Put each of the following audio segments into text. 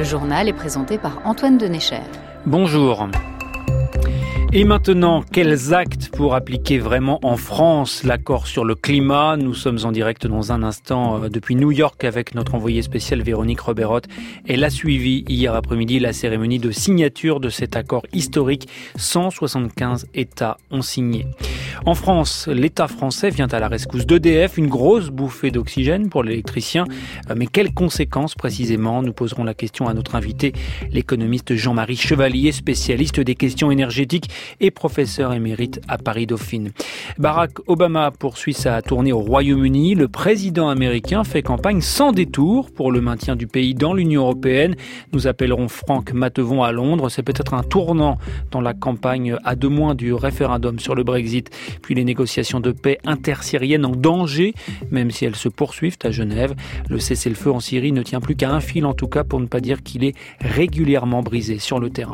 journal est présenté par Antoine Denéchère. Bonjour. Et maintenant, quels actes pour appliquer vraiment en France l'accord sur le climat ? Nous sommes en direct dans un instant depuis New York avec notre envoyée spéciale Véronique Roberotte. Elle a suivi hier après-midi la cérémonie de signature de cet accord historique. 175 États ont signé. En France, l'État français vient à la rescousse d'EDF, une grosse bouffée d'oxygène pour l'électricien. Mais quelles conséquences précisément ? Nous poserons la question à notre invité, l'économiste Jean-Marie Chevalier, spécialiste des questions énergétiques et professeur émérite à Paris-Dauphine. Barack Obama poursuit sa tournée au Royaume-Uni. Le président américain fait campagne sans détour pour le maintien du pays dans l'Union européenne. Nous appellerons Franck Matevon à Londres. C'est peut-être un tournant dans la campagne à 2 mois du référendum sur le Brexit. Puis les négociations de paix intersyriennes en danger, même si elles se poursuivent à Genève. Le cessez-le-feu en Syrie ne tient plus qu'à un fil, en tout cas, pour ne pas dire qu'il est régulièrement brisé sur le terrain.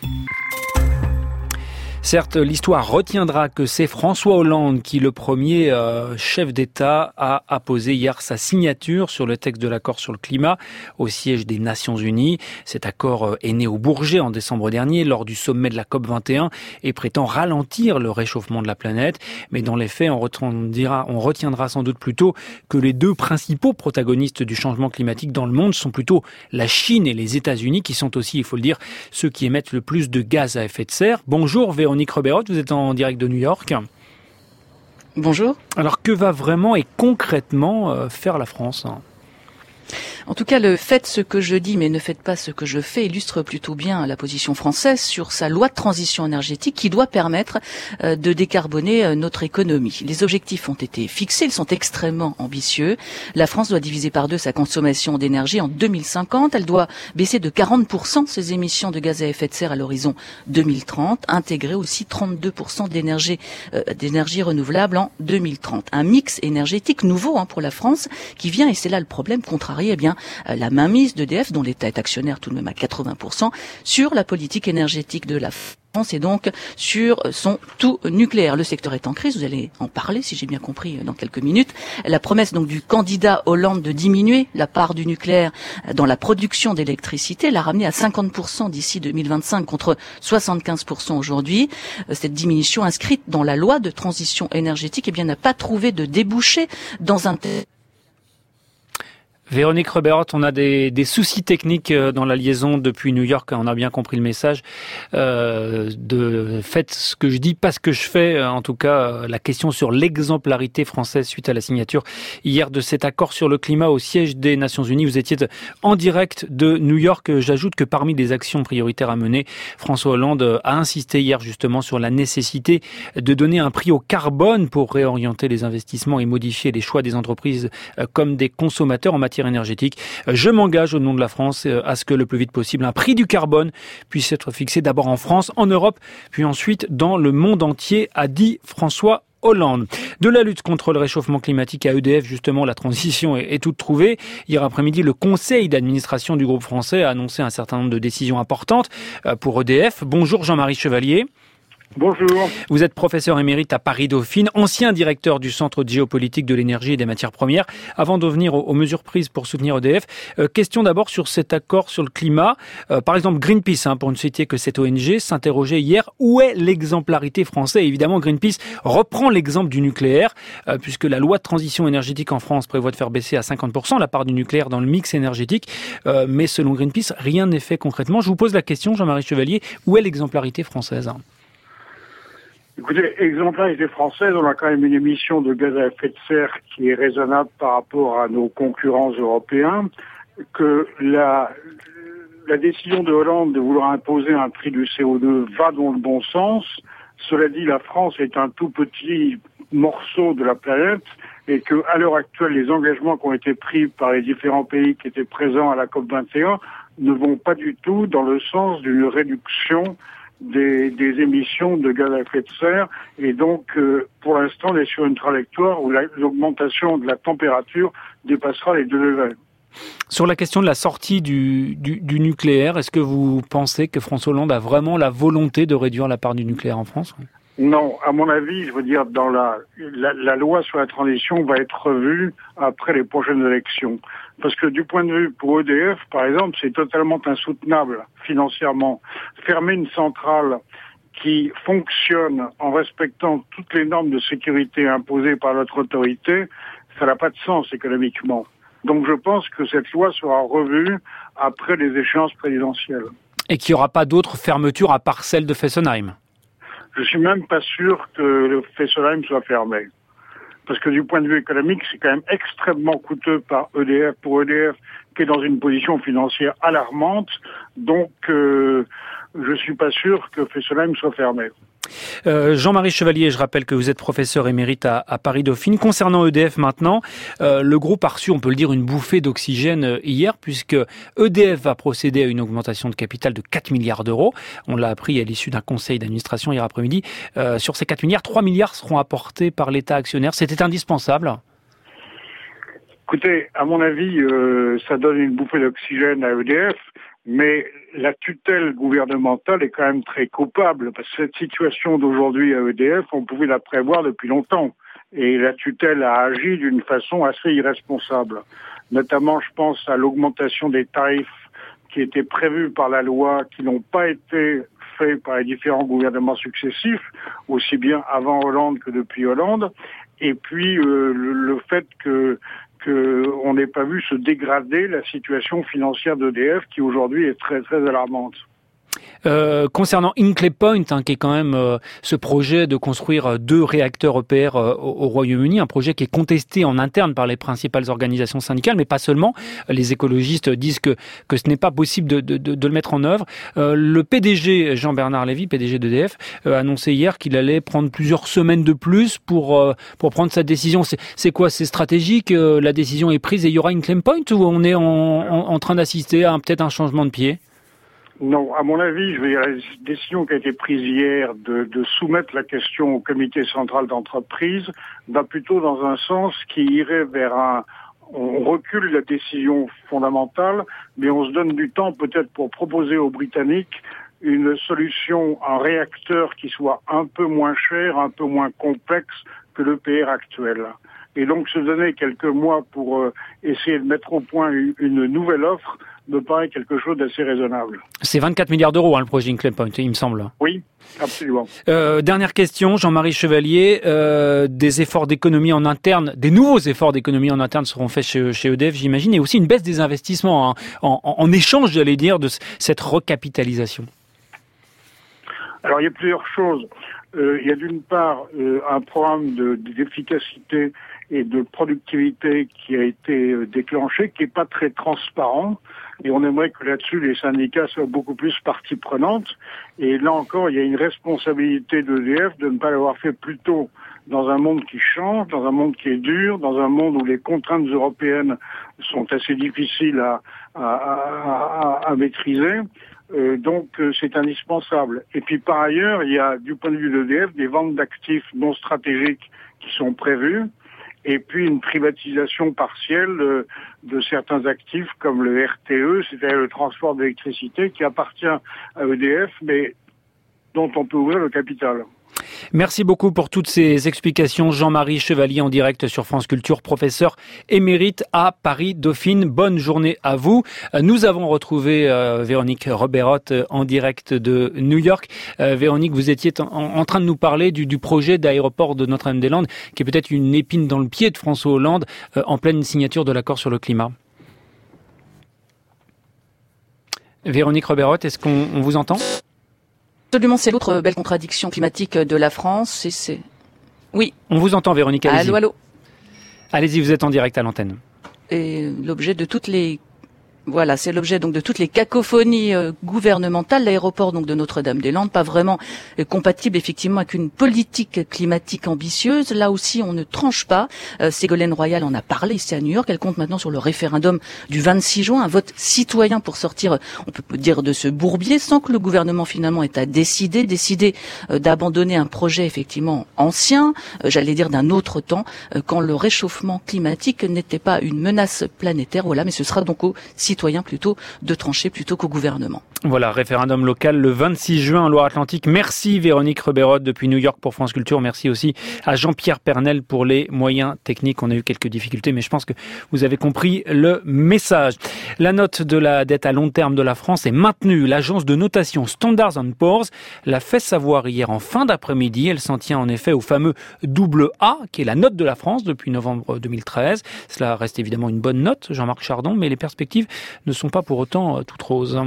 Certes, l'histoire retiendra que c'est François Hollande qui, le premier chef d'État, a apposé hier sa signature sur le texte de l'accord sur le climat au siège des Nations Unies. Cet accord est né au Bourget en décembre dernier lors du sommet de la COP21 et prétend ralentir le réchauffement de la planète. Mais dans les faits, on retiendra sans doute plutôt que les 2 principaux protagonistes du changement climatique dans le monde sont plutôt la Chine et les États-Unis, qui sont aussi, il faut le dire, ceux qui émettent le plus de gaz à effet de serre. Bonjour Véronique Roberotte, vous êtes en direct de New York. Bonjour. Alors que va vraiment et concrètement faire la France ? En tout cas, le faites ce que je dis mais ne faites pas ce que je fais illustre plutôt bien la position française sur sa loi de transition énergétique qui doit permettre de décarboner notre économie. Les objectifs ont été fixés, ils sont extrêmement ambitieux. La France doit diviser par 2 sa consommation d'énergie en 2050. Elle doit baisser de 40% ses émissions de gaz à effet de serre à l'horizon 2030, intégrer aussi 32% d'énergie renouvelable en 2030. Un mix énergétique nouveau pour la France qui vient, et c'est là le problème, contrarier la mainmise d'EDF, dont l'État est actionnaire tout de même à 80%, sur la politique énergétique de la France et donc sur son tout nucléaire. Le secteur est en crise, vous allez en parler si j'ai bien compris dans quelques minutes. La promesse donc du candidat Hollande de diminuer la part du nucléaire dans la production d'électricité l'a ramené à 50% d'ici 2025 contre 75% aujourd'hui. Cette diminution inscrite dans la loi de transition énergétique n'a pas trouvé de débouché dans un Véronique Roberotte, on a des soucis techniques dans la liaison depuis New York. On a bien compris le message. Faites ce que je dis, pas ce que je fais. En tout cas, la question sur l'exemplarité française suite à la signature hier de cet accord sur le climat au siège des Nations Unies. Vous étiez en direct de New York. J'ajoute que parmi les actions prioritaires à mener, François Hollande a insisté hier justement sur la nécessité de donner un prix au carbone pour réorienter les investissements et modifier les choix des entreprises comme des consommateurs en matière énergétique. Je m'engage au nom de la France à ce que le plus vite possible un prix du carbone puisse être fixé d'abord en France, en Europe, puis ensuite dans le monde entier, a dit François Hollande. De la lutte contre le réchauffement climatique à EDF, justement, la transition est toute trouvée. Hier après-midi, le conseil d'administration du groupe français a annoncé un certain nombre de décisions importantes pour EDF. Bonjour Jean-Marie Chevalier. Bonjour. Vous êtes professeur émérite à Paris-Dauphine, ancien directeur du Centre de géopolitique de l'énergie et des matières premières. Avant de venir aux mesures prises pour soutenir EDF, question d'abord sur cet accord sur le climat. Par exemple, Greenpeace, pour ne citer que cette ONG, s'interrogeait hier où est l'exemplarité française. Et évidemment, Greenpeace reprend l'exemple du nucléaire, puisque la loi de transition énergétique en France prévoit de faire baisser à 50% la part du nucléaire dans le mix énergétique. Mais selon Greenpeace, rien n'est fait concrètement. Je vous pose la question, Jean-Marie Chevalier, où est l'exemplarité française ? Écoutez, exemplarité française, on a quand même une émission de gaz à effet de serre qui est raisonnable par rapport à nos concurrents européens, que la décision de Hollande de vouloir imposer un prix du CO2 va dans le bon sens. Cela dit, la France est un tout petit morceau de la planète et que, à l'heure actuelle, les engagements qui ont été pris par les différents pays qui étaient présents à la COP21 ne vont pas du tout dans le sens d'une réduction des émissions de gaz à effet de serre et donc pour l'instant on est sur une trajectoire où l'augmentation de la température dépassera les 2 degrés. Sur la question de la sortie du nucléaire, est-ce que vous pensez que François Hollande a vraiment la volonté de réduire la part du nucléaire en France ? Non, à mon avis, je veux dire, dans la loi sur la transition va être revue après les prochaines élections. Parce que du point de vue pour EDF, par exemple, c'est totalement insoutenable financièrement. Fermer une centrale qui fonctionne en respectant toutes les normes de sécurité imposées par notre autorité, ça n'a pas de sens économiquement. Donc je pense que cette loi sera revue après les échéances présidentielles. Et qu'il n'y aura pas d'autres fermetures à part celle de Fessenheim. Je suis même pas sûr que le Fessenheim soit fermé. Parce que du point de vue économique, c'est quand même extrêmement coûteux pour EDF, qui est dans une position financière alarmante. Donc, je suis pas sûr que Fessenheim soit fermé. Jean-Marie Chevalier, je rappelle que vous êtes professeur émérite à Paris-Dauphine. Concernant EDF maintenant, le groupe a reçu, on peut le dire, une bouffée d'oxygène hier, puisque EDF va procéder à une augmentation de capital de 4 milliards d'euros. On l'a appris à l'issue d'un conseil d'administration hier après-midi. Sur ces 4 milliards, 3 milliards seront apportés par l'État actionnaire. C'était indispensable. Écoutez, à mon avis, ça donne une bouffée d'oxygène à EDF, mais la tutelle gouvernementale est quand même très coupable, parce que cette situation d'aujourd'hui à EDF, on pouvait la prévoir depuis longtemps. Et la tutelle a agi d'une façon assez irresponsable. Notamment, je pense à l'augmentation des tarifs qui étaient prévus par la loi, qui n'ont pas été faits par les différents gouvernements successifs, aussi bien avant Hollande que depuis Hollande. Et puis, le fait qu'on n'ait pas vu se dégrader la situation financière d'EDF qui aujourd'hui est très très alarmante. Concernant Hinkley Point, qui est quand même ce projet de construire 2 réacteurs EPR au Royaume-Uni, un projet qui est contesté en interne par les principales organisations syndicales, mais pas seulement. Les écologistes disent que ce n'est pas possible de le mettre en œuvre. Le PDG, Jean-Bernard Lévy, PDG d'EDF, a annoncé hier qu'il allait prendre plusieurs semaines de plus pour prendre sa décision. C'est quoi? C'est stratégique? La décision est prise et il y aura Hinkley Point, ou on est en train d'assister à peut-être un changement de pied? Non, à mon avis, la décision qui a été prise hier de soumettre la question au comité central d'entreprise va plutôt dans un sens qui irait vers on recule la décision fondamentale, mais on se donne du temps peut-être pour proposer aux Britanniques une solution, un réacteur qui soit un peu moins cher, un peu moins complexe que l'EPR actuel. Et donc se donner quelques mois pour essayer de mettre au point une nouvelle offre me paraît quelque chose d'assez raisonnable. C'est 24 milliards d'euros, le projet Hinkley Point, il me semble. Oui, absolument. Dernière question, Jean-Marie Chevalier. Des efforts d'économie en interne, des nouveaux efforts d'économie en interne seront faits chez EDF, j'imagine, et aussi une baisse des investissements en échange, j'allais dire, de cette recapitalisation. Alors, il y a plusieurs choses. Il y a d'une part un programme d'efficacité et de productivité qui a été déclenché, qui n'est pas très transparent. Et on aimerait que là-dessus, les syndicats soient beaucoup plus partie prenante. Et là encore, il y a une responsabilité d'EDF de ne pas l'avoir fait plus tôt dans un monde qui change, dans un monde qui est dur, dans un monde où les contraintes européennes sont assez difficiles à maîtriser. Donc c'est indispensable. Et puis par ailleurs, il y a du point de vue d'EDF des ventes d'actifs non stratégiques qui sont prévues, et puis une privatisation partielle de certains actifs comme le RTE, c'est-à-dire le transport d'électricité, qui appartient à EDF, mais dont on peut ouvrir le capital. Merci beaucoup pour toutes ces explications. Jean-Marie Chevalier en direct sur France Culture, professeur émérite à Paris-Dauphine. Bonne journée à vous. Nous avons retrouvé Véronique Roberotte en direct de New York. Véronique, vous étiez en train de nous parler du projet d'aéroport de Notre-Dame-des-Landes, qui est peut-être une épine dans le pied de François Hollande en pleine signature de l'accord sur le climat. Véronique Roberotte, est-ce qu'on vous entend ? Absolument, c'est l'autre belle contradiction climatique de la France. Oui. On vous entend, Véronique, allez-y. Allô. Allez-y, vous êtes en direct à l'antenne. Et l'objet de toutes les... Voilà, c'est l'objet donc de toutes les cacophonies gouvernementales. L'aéroport donc de Notre-Dame-des-Landes, pas vraiment compatible effectivement avec une politique climatique ambitieuse. Là aussi, on ne tranche pas. Ségolène Royal en a parlé ici à New York. Elle compte maintenant sur le référendum du 26 juin, un vote citoyen pour sortir, on peut dire, de ce bourbier, sans que le gouvernement finalement ait à décider d'abandonner un projet effectivement ancien, j'allais dire d'un autre temps, quand le réchauffement climatique n'était pas une menace planétaire. Voilà, mais ce sera donc aux citoyens plutôt de trancher plutôt qu'au gouvernement. Voilà, référendum local le 26 juin en Loire-Atlantique. Merci Véronique Reberotte depuis New York pour France Culture. Merci aussi à Jean-Pierre Pernel pour les moyens techniques. On a eu quelques difficultés, mais je pense que vous avez compris le message. La note de la dette à long terme de la France est maintenue. L'agence de notation Standard & Poor's l'a fait savoir hier en fin d'après-midi. Elle s'en tient en effet au fameux double A, qui est la note de la France depuis novembre 2013. Cela reste évidemment une bonne note, Jean-Marc Chardon, mais les perspectives ne sont pas pour autant toutes roses.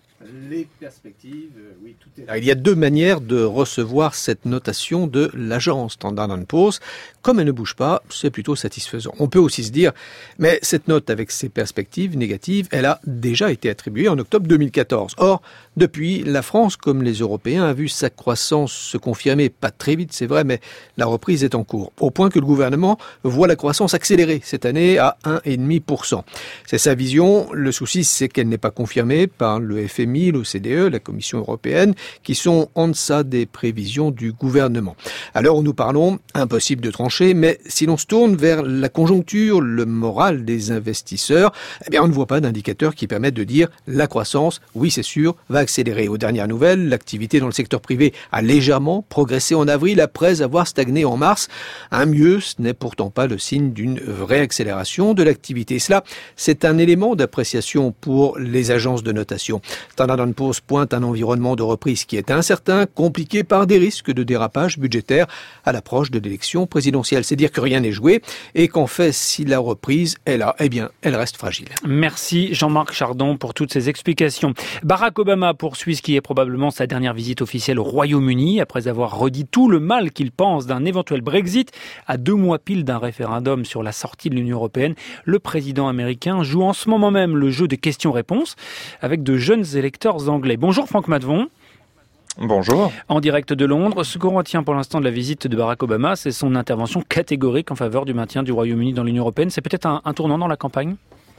Les perspectives, oui, tout est là. Il y a deux manières de recevoir cette notation de l'agence Standard & Poor's. Comme elle ne bouge pas, c'est plutôt satisfaisant. On peut aussi se dire, mais cette note avec ses perspectives négatives, elle a déjà été attribuée en octobre 2014. Or, depuis, la France, comme les Européens, a vu sa croissance se confirmer. Pas très vite, c'est vrai, mais la reprise est en cours. Au point que le gouvernement voit la croissance accélérer cette année à 1,5%. C'est sa vision. Le souci, c'est qu'elle n'est pas confirmée par le FMI, l'OCDE, la Commission européenne, qui sont en deçà des prévisions du gouvernement. À l'heure où nous parlons, impossible de trancher, mais si l'on se tourne vers la conjoncture, le moral des investisseurs, eh bien, on ne voit pas d'indicateurs qui permettent de dire la croissance, oui, c'est sûr, va accélérer. Aux dernières nouvelles, l'activité dans le secteur privé a légèrement progressé en avril après avoir stagné en mars. Un mieux, ce n'est pourtant pas le signe d'une vraie accélération de l'activité. Cela, c'est un élément d'appréciation pour les agences de notation. Standard & Poor's pointe un environnement de reprise qui est incertain, compliqué par des risques de dérapage budgétaire à l'approche de l'élection présidentielle. C'est dire que rien n'est joué et qu'en fait, si la reprise est là, eh bien, elle reste fragile. Merci Jean-Marc Chardon pour toutes ces explications. Barack Obama poursuit ce qui est probablement sa dernière visite officielle au Royaume-Uni après avoir redit tout le mal qu'il pense d'un éventuel Brexit. À 2 mois pile d'un référendum sur la sortie de l'Union européenne, le président américain joue en ce moment même le jeu des questions-réponses avec de jeunes électeurs anglais. Bonjour Franck Matvon. Bonjour. En direct de Londres, ce qu'on retient pour l'instant de la visite de Barack Obama, c'est son intervention catégorique en faveur du maintien du Royaume-Uni dans l'Union européenne. C'est peut-être un tournant dans la campagne ?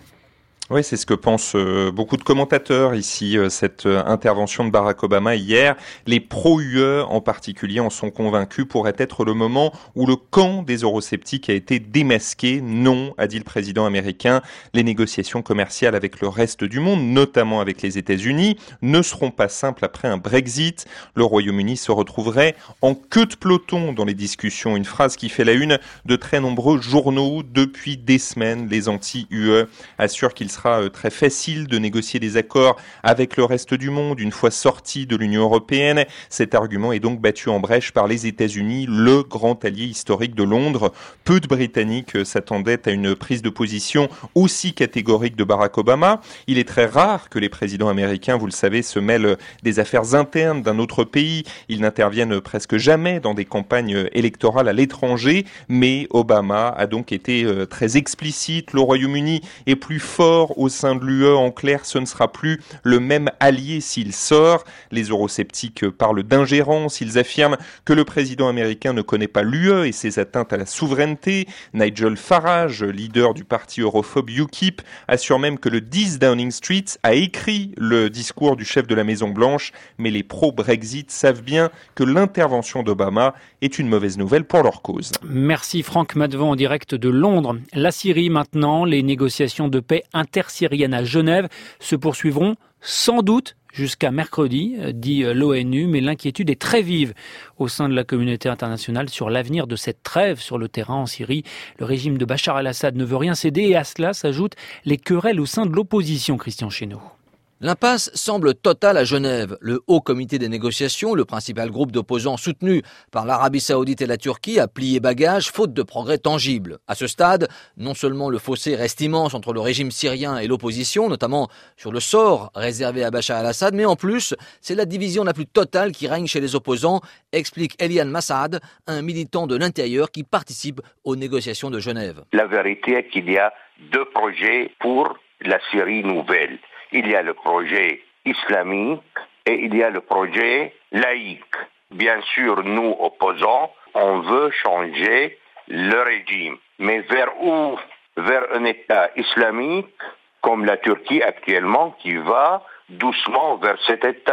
Oui, c'est ce que pensent beaucoup de commentateurs ici, cette intervention de Barack Obama hier. Les pro-UE en particulier en sont convaincus, pourrait être le moment où le camp des eurosceptiques a été démasqué. Non, a dit le président américain, les négociations commerciales avec le reste du monde, notamment avec les États-Unis, ne seront pas simples après un Brexit. Le Royaume-Uni se retrouverait en queue de peloton dans les discussions. Une phrase qui fait la une de très nombreux journaux depuis des semaines. Les anti-UE assurent qu'il sera très facile de négocier des accords avec le reste du monde une fois sorti de l'Union européenne. Cet argument est donc battu en brèche par les États-Unis, le grand allié historique de Londres. Peu de Britanniques s'attendaient à une prise de position aussi catégorique de Barack Obama. Il est très rare que les présidents américains, vous le savez, se mêlent des affaires internes d'un autre pays. Ils n'interviennent presque jamais dans des campagnes électorales à l'étranger, mais Obama a donc été très explicite. Le Royaume-Uni est plus fort au sein de l'UE. En clair, ce ne sera plus le même allié s'il sort. Les eurosceptiques parlent d'ingérence. Ils affirment que le président américain ne connaît pas l'UE et ses atteintes à la souveraineté. Nigel Farage, leader du parti europhobe UKIP, assure même que le 10 Downing Street a écrit le discours du chef de la Maison-Blanche. Mais les pro-Brexit savent bien que l'intervention d'Obama est une mauvaise nouvelle pour leur cause. Merci Franck Matvon en direct de Londres. La Syrie maintenant, les négociations de paix intersyriennes à Genève se poursuivront sans doute jusqu'à mercredi, dit l'ONU, mais l'inquiétude est très vive au sein de la communauté internationale sur l'avenir de cette trêve sur le terrain en Syrie. Le régime de Bachar el-Assad ne veut rien céder et à cela s'ajoutent les querelles au sein de l'opposition, Christian Chesneau. L'impasse semble totale à Genève. Le Haut Comité des négociations, le principal groupe d'opposants soutenu par l'Arabie Saoudite et la Turquie, a plié bagage faute de progrès tangibles. À ce stade, non seulement le fossé reste immense entre le régime syrien et l'opposition, notamment sur le sort réservé à Bachar el-Assad, mais en plus, c'est la division la plus totale qui règne chez les opposants, explique Elian Massad, un militant de l'intérieur qui participe aux négociations de Genève. La vérité est qu'il y a 2 projets pour la Syrie nouvelle. Il y a le projet islamique et il y a le projet laïque. Bien sûr, nous, opposants, on veut changer le régime. Mais vers où ? Vers un État islamique, comme la Turquie actuellement, qui va doucement vers cet État.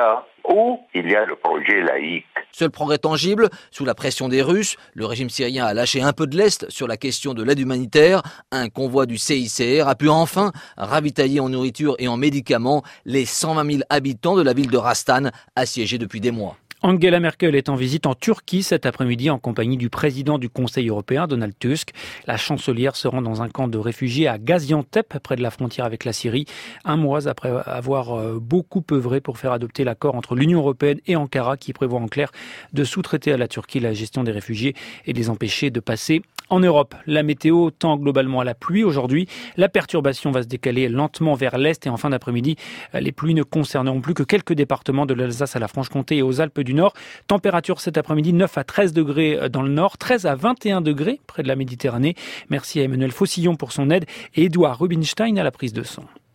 ou il y a le projet laïque. Seul progrès tangible, sous la pression des Russes, le régime syrien a lâché un peu de lest sur la question de l'aide humanitaire. Un convoi du CICR a pu enfin ravitailler en nourriture et en médicaments les 120 000 habitants de la ville de Rastan, assiégée depuis des mois. Angela Merkel est en visite en Turquie cet après-midi en compagnie du président du Conseil européen, Donald Tusk. La chancelière se rend dans un camp de réfugiés à Gaziantep, près de la frontière avec la Syrie, un mois après avoir beaucoup œuvré pour faire adopter l'accord entre l'Union européenne et Ankara qui prévoit en clair de sous-traiter à la Turquie la gestion des réfugiés et de les empêcher de passer en Europe. La météo tend globalement à la pluie aujourd'hui. La perturbation va se décaler lentement vers l'est et en fin d'après-midi, les pluies ne concerneront plus que quelques départements de l'Alsace à la Franche-Comté et aux Alpes du Nord. Température cet après-midi 9 à 13 degrés dans le nord, 13 à 21 degrés près de la Méditerranée. Merci à Emmanuel Faucillon pour son aide et Édouard Rubinstein à la prise de son.